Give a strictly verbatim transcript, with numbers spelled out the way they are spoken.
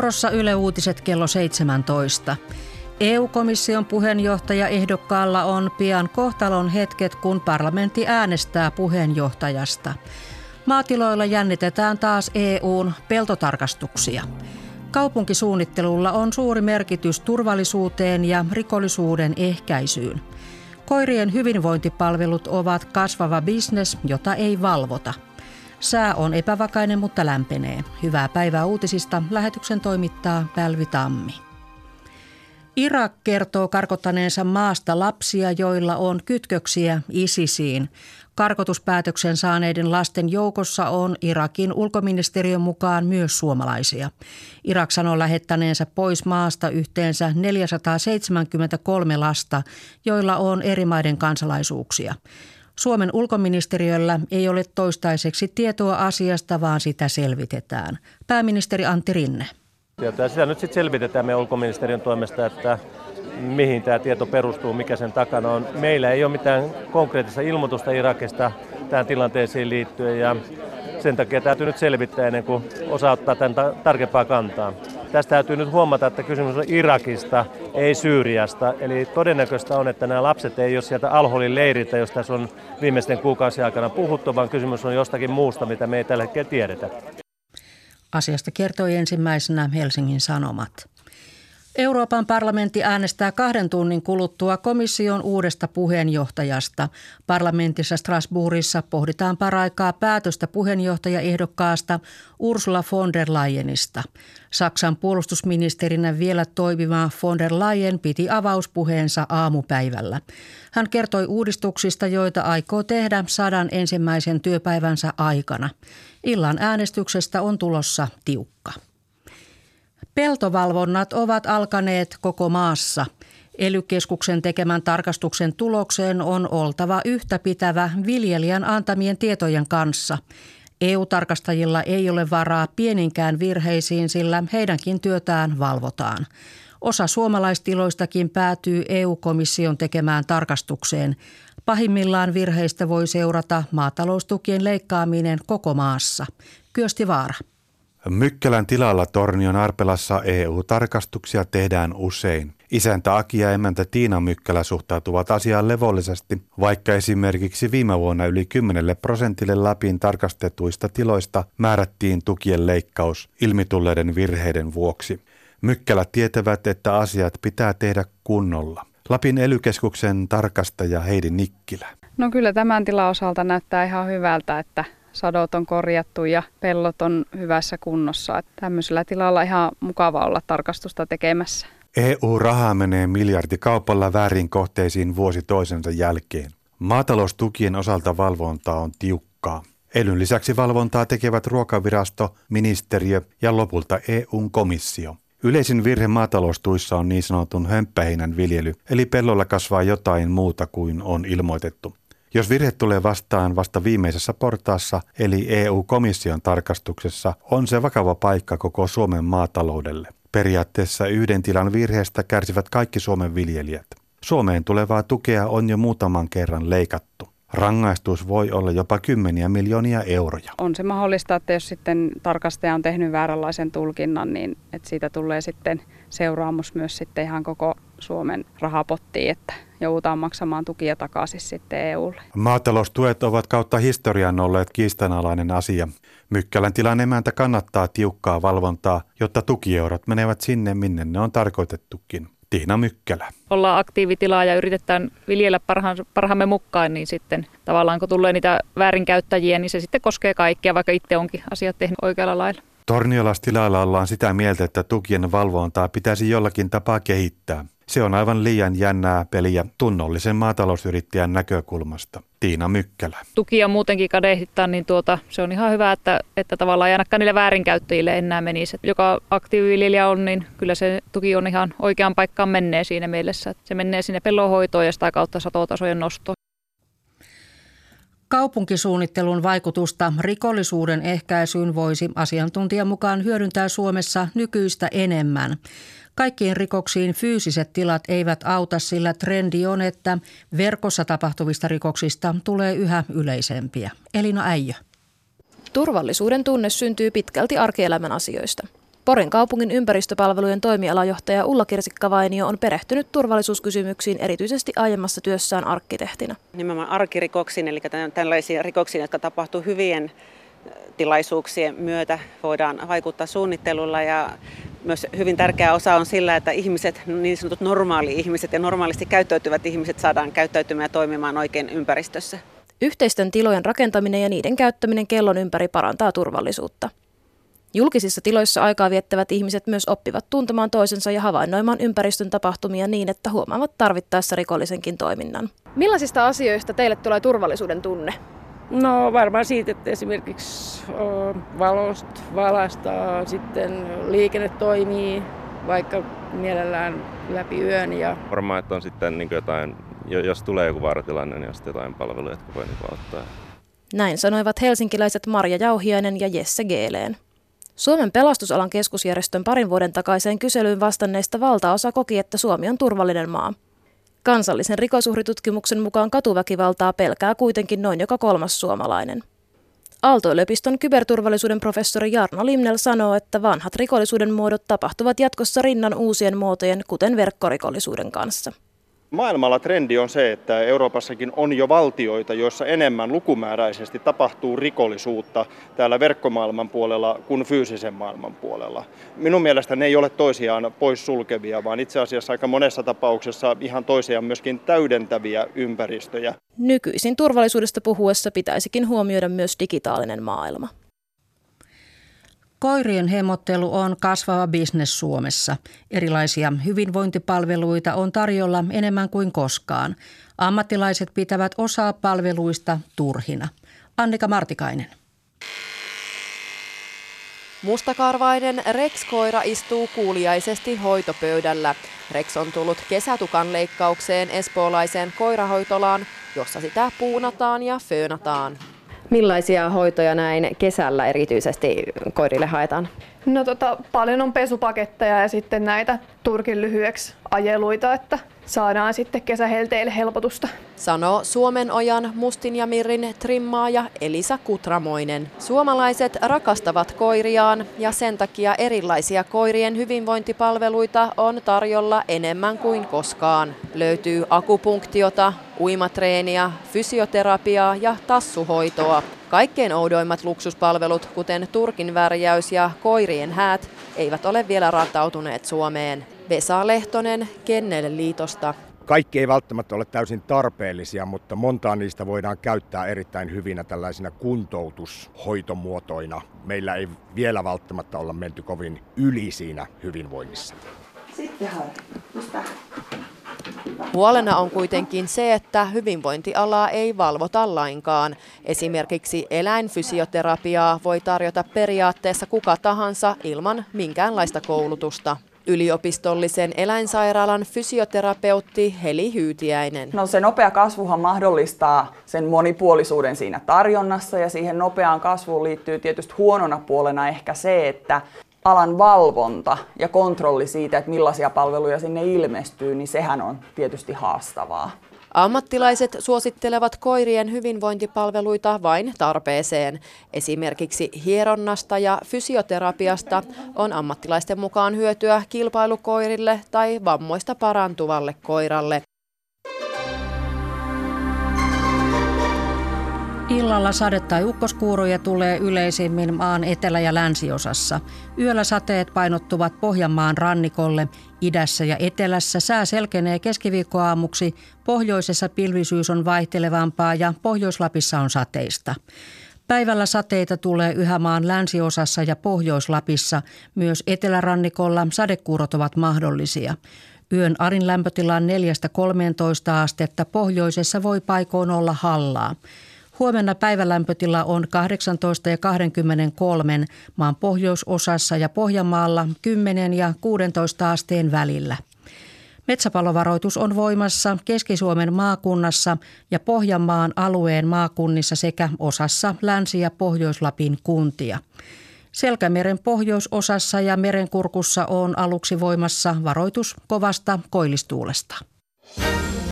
Vuorossa Yle Uutiset kello seitsemäntoista. E U-komission puheenjohtajaehdokkaalla on pian kohtalon hetket, kun parlamentti äänestää puheenjohtajasta. Maatiloilla jännitetään taas E U:n peltotarkastuksia. Kaupunkisuunnittelulla on suuri merkitys turvallisuuteen ja rikollisuuden ehkäisyyn. Koirien hyvinvointipalvelut ovat kasvava bisnes, jota ei valvota. Sää on epävakainen, mutta lämpenee. Hyvää päivää uutisista. Lähetyksen toimittaa Pälvi Tammi. Irak kertoo karkottaneensa maasta lapsia, joilla on kytköksiä ISISiin. Karkotuspäätöksen saaneiden lasten joukossa on Irakin ulkoministeriön mukaan myös suomalaisia. Irak sanoo lähettänensä pois maasta yhteensä neljäsataaseitsemänkymmentäkolme lasta, joilla on eri maiden kansalaisuuksia. Suomen ulkoministeriöllä ei ole toistaiseksi tietoa asiasta, vaan sitä selvitetään. Pääministeri Antti Rinne. Sitä nyt sitten selvitetään meidän ulkoministeriön toimesta, että mihin tämä tieto perustuu, mikä sen takana on. Meillä ei ole mitään konkreettista ilmoitusta Irakista tähän tilanteeseen liittyen ja sen takia täytyy nyt selvittää ennen kuin osaa ottaa tämän ta- tarkempaa kantaa. Tästä täytyy nyt huomata, että kysymys on Irakista, ei Syyriasta. Eli todennäköistä on, että nämä lapset ei ole sieltä Al-Holin leiriltä, josta tässä on viimeisten kuukausien aikana puhuttu, vaan kysymys on jostakin muusta, mitä me ei tällä hetkellä tiedetä. Asiasta kertoi ensimmäisenä Helsingin Sanomat. Euroopan parlamentti äänestää kahden tunnin kuluttua komission uudesta puheenjohtajasta. Parlamentissa Strasbourgissa pohditaan paraikaa päätöstä puheenjohtajaehdokkaasta Ursula von der Leyenista. Saksan puolustusministerinä vielä toimiva von der Leyen piti avauspuheensa aamupäivällä. Hän kertoi uudistuksista, joita aikoo tehdä sadan ensimmäisen työpäivänsä aikana. Illan äänestyksestä on tulossa tiukka. Peltovalvonnat ovat alkaneet koko maassa. E L Y-keskuksen tekemän tarkastuksen tulokseen on oltava yhtäpitävä viljelijän antamien tietojen kanssa. E U-tarkastajilla ei ole varaa pieninkään virheisiin, sillä heidänkin työtään valvotaan. Osa suomalaistiloistakin päätyy E U-komission tekemään tarkastukseen. Pahimmillaan virheistä voi seurata maataloustukien leikkaaminen koko maassa. Kyösti Vaara. Mykkälän tilalla Tornion Arpelassa E U-tarkastuksia tehdään usein. Isäntä Aki ja emäntä Tiina Mykkälä suhtautuvat asiaan levollisesti, vaikka esimerkiksi viime vuonna yli kymmenelle prosentille Lapin tarkastetuista tiloista määrättiin tukien leikkaus ilmitulleiden virheiden vuoksi. Mykkälät tietävät, että asiat pitää tehdä kunnolla. Lapin E L Y-keskuksen tarkastaja Heidi Nikkilä. No kyllä tämän tilan osalta näyttää ihan hyvältä, että sadot on korjattu ja pellot on hyvässä kunnossa. Että tämmöisellä tilalla ihan mukava olla tarkastusta tekemässä. E U-rahaa menee miljardikaupalla väärin kohteisiin vuosi toisensa jälkeen. Maataloustukien osalta valvonta on tiukkaa. E LYn lisäksi valvontaa tekevät Ruokavirasto, ministeriö ja lopulta E U-komissio. Yleisin virhe maataloustuissa on niin sanotun hömppäheinän viljely, eli pellolla kasvaa jotain muuta kuin on ilmoitettu. Jos virhe tulee vastaan vasta viimeisessä portaassa, eli E U-komission tarkastuksessa, on se vakava paikka koko Suomen maataloudelle. Periaatteessa yhden tilan virheestä kärsivät kaikki Suomen viljelijät. Suomeen tulevaa tukea on jo muutaman kerran leikattu. Rangaistus voi olla jopa kymmeniä miljoonia euroja. On se mahdollista, että jos sitten tarkastaja on tehnyt vääränlaisen tulkinnan, niin että siitä tulee sitten seuraamus myös sitten ihan koko Suomen rahapottiin, että joudutaan maksamaan tukia takaisin sitten E U:lle. Maataloustuet ovat kautta historian olleet kiistanalainen asia. Mykkälän tilan emäntä kannattaa tiukkaa valvontaa, jotta tukieurot menevät sinne, minne ne on tarkoitettukin. Tiina Mykkälä. Ollaan aktiivitilaa ja yritetään viljellä parhaamme mukaan, niin sitten tavallaan kun tulee niitä väärinkäyttäjiä, niin se sitten koskee kaikkia, vaikka itse onkin asiat tehnyt oikealla lailla. Torniolastilalla ollaan sitä mieltä, että tukien valvontaa pitäisi jollakin tapaa kehittää. Se on aivan liian jännää peliä tunnollisen maatalousyrittäjän näkökulmasta. Tiina Mykkälä. Tukia muutenkin kadehdittaa, niin tuota, se on ihan hyvä, että, että tavallaan ei ainakaan niille väärinkäyttäjille enää menisi. Joka aktiiviviljelijä on, niin kyllä se tuki on ihan oikeaan paikkaan menee siinä mielessä. Se menee sinne pellonhoitoon ja sitä kautta satotasojen nostoon. Kaupunkisuunnittelun vaikutusta rikollisuuden ehkäisyyn voisi asiantuntijan mukaan hyödyntää Suomessa nykyistä enemmän. Kaikkiin rikoksiin fyysiset tilat eivät auta, sillä trendi on, että verkossa tapahtuvista rikoksista tulee yhä yleisempiä. Elina Äijö. Turvallisuuden tunne syntyy pitkälti arkielämän asioista. Porin kaupungin ympäristöpalvelujen toimialajohtaja Ulla Kirsikka-Vainio on perehtynyt turvallisuuskysymyksiin erityisesti aiemmassa työssään arkkitehtina. Nimenomaan arkirikoksiin, eli tällaisia rikoksia, jotka tapahtuu hyvien tilaisuuksien myötä, voidaan vaikuttaa suunnittelulla ja myös hyvin tärkeä osa on sillä, että ihmiset, niin sanotut normaali-ihmiset ja normaalisti käyttäytyvät ihmiset saadaan käyttäytymään ja toimimaan oikein ympäristössä. Yhteisten tilojen rakentaminen ja niiden käyttäminen kellon ympäri parantaa turvallisuutta. Julkisissa tiloissa aikaa viettävät ihmiset myös oppivat tuntemaan toisensa ja havainnoimaan ympäristön tapahtumia niin, että huomaavat tarvittaessa rikollisenkin toiminnan. Millaisista asioista teille tulee turvallisuuden tunne? No varmaan siitä, että esimerkiksi valosta valastaa, sitten liikenne toimii vaikka mielellään läpi yön. Ja varmaan, että on sitten niin jotain, jos tulee joku vaaratilanne, niin on sitten jotain palveluja, jotka voi niin auttaa. Näin sanoivat helsinkiläiset Marja Jauhiainen ja Jesse Geeleen. Suomen pelastusalan keskusjärjestön parin vuoden takaiseen kyselyyn vastanneista valtaosa koki, että Suomi on turvallinen maa. Kansallisen rikosuhritutkimuksen mukaan katuväkivaltaa pelkää kuitenkin noin joka kolmas suomalainen. Aalto-yliopiston kyberturvallisuuden professori Jarno Limnell sanoo, että vanhat rikollisuuden muodot tapahtuvat jatkossa rinnan uusien muotojen, kuten verkkorikollisuuden kanssa. Maailmalla trendi on se, että Euroopassakin on jo valtioita, joissa enemmän lukumääräisesti tapahtuu rikollisuutta täällä verkkomaailman puolella kuin fyysisen maailman puolella. Minun mielestä ne ei ole toisiaan pois sulkevia, vaan itse asiassa aika monessa tapauksessa ihan toisiaan myöskin täydentäviä ympäristöjä. Nykyisin turvallisuudesta puhuessa pitäisikin huomioida myös digitaalinen maailma. Koirien hemmottelu on kasvava bisnes Suomessa. Erilaisia hyvinvointipalveluita on tarjolla enemmän kuin koskaan. Ammattilaiset pitävät osaa palveluista turhina. Annika Martikainen. Mustakarvainen Rex-koira istuu kuuliaisesti hoitopöydällä. Rex on tullut kesätukan leikkaukseen espoolaiseen koirahoitolaan, jossa sitä puunataan ja föönataan. Millaisia hoitoja näin kesällä erityisesti koirille haetaan? No tota, paljon on pesupaketteja ja sitten näitä turkin lyhyeksi ajeluita, että saadaan sitten kesähelteille helpotusta. Sanoo Suomenojan Mustin ja Mirrin trimmaaja Elisa Kutramoinen. Suomalaiset rakastavat koiriaan ja sen takia erilaisia koirien hyvinvointipalveluita on tarjolla enemmän kuin koskaan. Löytyy akupunktiota, uimatreeniä, fysioterapiaa ja tassuhoitoa. Kaikkein oudoimmat luksuspalvelut, kuten turkin värjäys ja koirien häät, eivät ole vielä rantautuneet Suomeen. Vesa Lehtonen Kennelliitosta. Kaikki ei välttämättä ole täysin tarpeellisia, mutta montaa niistä voidaan käyttää erittäin hyvinä tällaisina kuntoutushoitomuotoina. Meillä ei vielä välttämättä olla menty kovin yli siinä hyvinvoinnissa. Sitten Huolena on kuitenkin se, että hyvinvointialaa ei valvota lainkaan. Esimerkiksi eläinfysioterapiaa voi tarjota periaatteessa kuka tahansa ilman minkäänlaista koulutusta. Yliopistollisen eläinsairaalan fysioterapeutti Heli Hyytiäinen. No se nopea kasvuhan mahdollistaa sen monipuolisuuden siinä tarjonnassa ja siihen nopeaan kasvuun liittyy tietysti huonona puolena ehkä se, että alan valvonta ja kontrolli siitä, että millaisia palveluja sinne ilmestyy, niin sehän on tietysti haastavaa. Ammattilaiset suosittelevat koirien hyvinvointipalveluita vain tarpeeseen. Esimerkiksi hieronnasta ja fysioterapiasta on ammattilaisten mukaan hyötyä kilpailukoirille tai vammoista parantuvalle koiralle. Illalla sade- tai ukkoskuuroja tulee yleisimmin maan etelä- ja länsiosassa. Yöllä sateet painottuvat Pohjanmaan rannikolle. Idässä ja etelässä sää selkenee keskiviikkoaamuksi. Pohjoisessa pilvisyys on vaihtelevampaa ja Pohjois-Lapissa on sateista. Päivällä sateita tulee yhä maan länsiosassa ja Pohjois-Lapissa. Myös etelärannikolla sadekuurot ovat mahdollisia. Yön arin lämpötila on neljästä kolmeentoista astetta. Pohjoisessa voi paikoin olla hallaa. Huomenna päivälämpötila on kahdeksantoista ja kaksikymmentäkolme maan pohjoisosassa ja Pohjanmaalla kymmenen ja kuusitoista asteen välillä. Metsäpalovaroitus on voimassa Keski-Suomen maakunnassa ja Pohjanmaan alueen maakunnissa sekä osassa Länsi- ja Pohjois-Lapin kuntia. Selkämeren pohjoisosassa ja merenkurkussa on aluksi voimassa varoitus kovasta koillistuulesta.